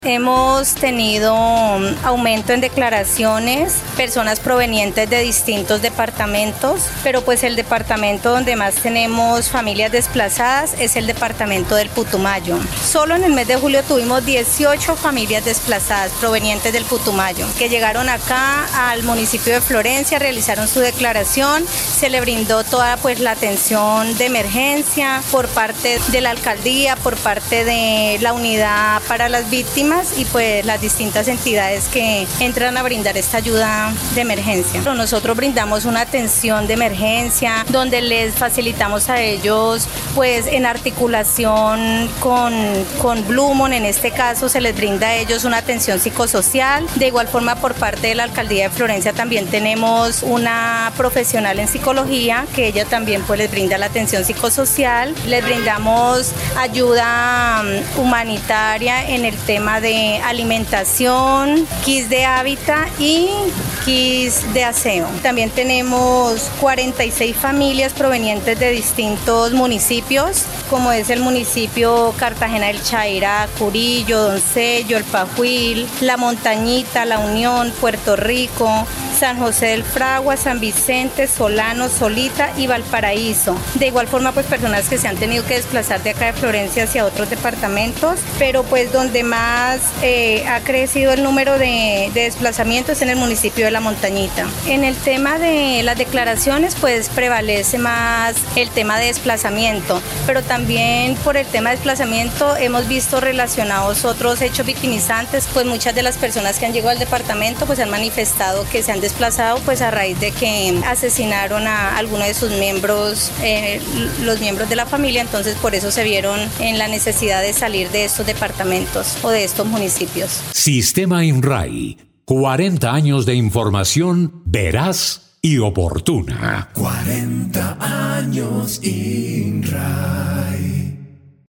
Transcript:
Hemos tenido aumento en declaraciones, personas provenientes de distintos departamentos, pero pues el departamento donde más tenemos familias desplazadas es el departamento del Putumayo. Solo en el mes de julio tuvimos 18 familias desplazadas provenientes del Putumayo que llegaron acá al municipio de Florencia, realizaron su declaración, se le brindó toda pues la atención de emergencia por parte de la alcaldía, por parte de la unidad para las víctimas y pues las distintas entidades que entran a brindar esta ayuda de emergencia. Nosotros brindamos una atención de emergencia donde les facilitamos a ellos pues en articulación con Blumon, en este caso se les brinda a ellos una atención psicosocial. De igual forma por parte de la alcaldía de Florencia también tenemos una profesional en psicología que ella también pues les brinda la atención psicosocial. Les brindamos ayuda humanitaria en el tema de alimentación, kits de hábitat y kits de aseo. También tenemos 46 familias provenientes de distintos municipios, como es el municipio Cartagena del Chairá, Curillo, Doncello, El Pajuil, La Montañita, La Unión, Puerto Rico, San José del Fragua, San Vicente, Solano, Solita y Valparaíso. De igual forma, pues personas que se han tenido que desplazar de acá de Florencia hacia otros departamentos, pero pues donde más ha crecido el número de desplazamientos en el municipio de La Montañita. En el tema de las declaraciones, pues prevalece más el tema de desplazamiento, pero también por el tema de desplazamiento hemos visto relacionados otros hechos victimizantes, pues muchas de las personas que han llegado al departamento pues han manifestado que se han desplazado pues a raíz de que asesinaron a alguno de sus miembros, los miembros de la familia, entonces por eso se vieron en la necesidad de salir de estos departamentos o de estos municipios. Sistema INRAI, 40 años de información veraz y oportuna. 40 años INRAI.